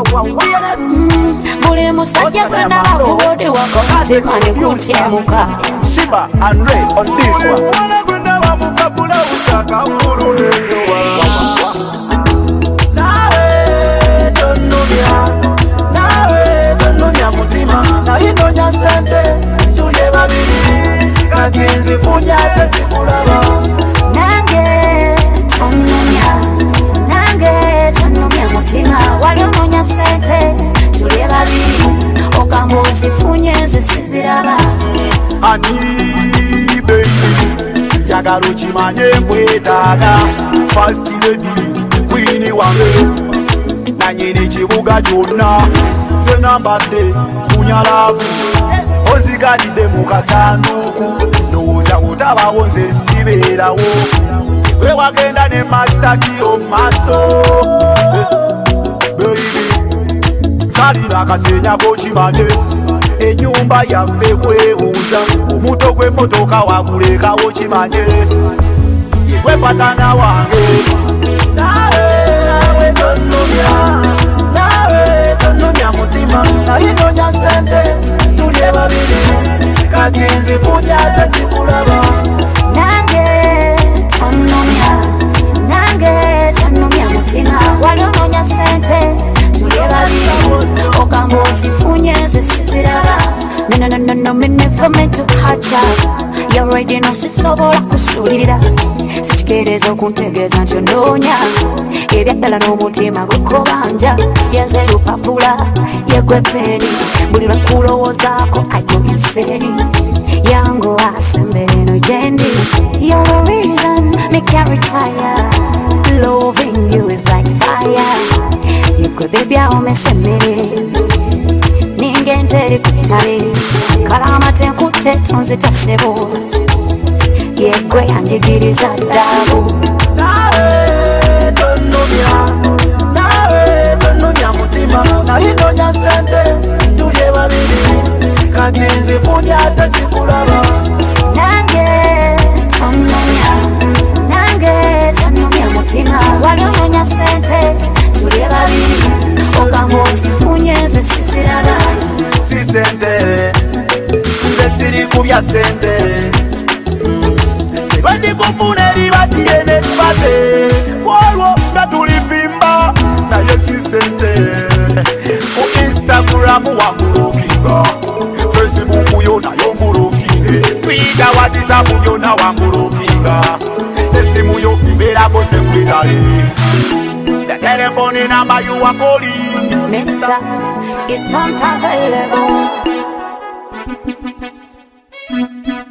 Buli musajja gwena bakubode wako mutima ne gutemuka. Shiba and Ray on this one. Nawe tonunya mutima nalindonya sente tulye babiri kagenzi funya tezikulaba. Nange tonunya mutima waliononya sente tulye babiri okamba ozifunye zisiziraba. Ani baby njagala okimanye nkwetaaga first lady queen wange nanyini kibuga kyonna nze nambadde kunyalavu ozigalidde mu kasanduuku ndowooza otabawo nze sibeerawo we wagenda ne mastaki omaaso baby nsalira akasenya kokimanye enyumba yaffe kwebuuza omuto gw'emmotoka wagulekawo kimanye yegwe patana wange. Nawe tonunya mutima nalindonya sente tulye babiri kagenzi funya tezikulaba. Nange tonunya mutima waliononya sente tulye babiri okamba ozifunye zisiziraba. No, me never meant to hurt ya. You already know sisobola kusulira. Sichikerezo kuntegeza ntondonya. Ebyaddala n'omutima gukobanja. Yenze lupapula yegwe peni. Buli lwakulowoozaako ayogese. Yango asembere no jendi. You're the reason me can't retire. Loving you is like fire. Yegwe baby aomesemere. Ningentere kutale kalama tenkute tonzita sebo yegwe yanjigiriza ddabo. Nawe tonunya mutima nalindonya sente tulye babiri kagenzi funya tezikulaba. Nange tonunya mutima waliononya sente tulye babiri okamba ozifunye zisiziraba. Si sente nze siri kubya sente siba ndikufuna eribatiye nesibate kwolwo nga tulivimba naye si sente ku Instagram wambulukinga Facebook yo nayo mbulukinge Twitter WhatsApp byonna wambulukinga esimu yo ibeerako sekwitale the telephone number you are calling Mister is not available.